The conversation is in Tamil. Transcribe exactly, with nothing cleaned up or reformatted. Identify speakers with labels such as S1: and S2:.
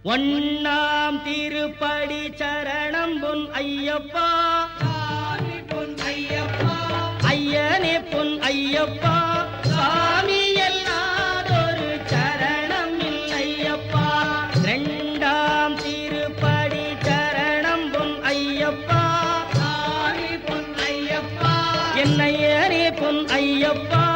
S1: ஒண்ணாம் திருப்படி சரணம் பொன் ஐயப்பா
S2: பொன் ஐயப்பா
S1: ஐயனே பொன் ஐயப்பா சாமி எல்லாதொரு சரணம் இல்லையப்பா இரண்டாம் திருப்படி சரணம் பொன் ஐயப்பா
S2: பொன் ஐயப்பா
S1: என்னையனே பொன் ஐயப்பா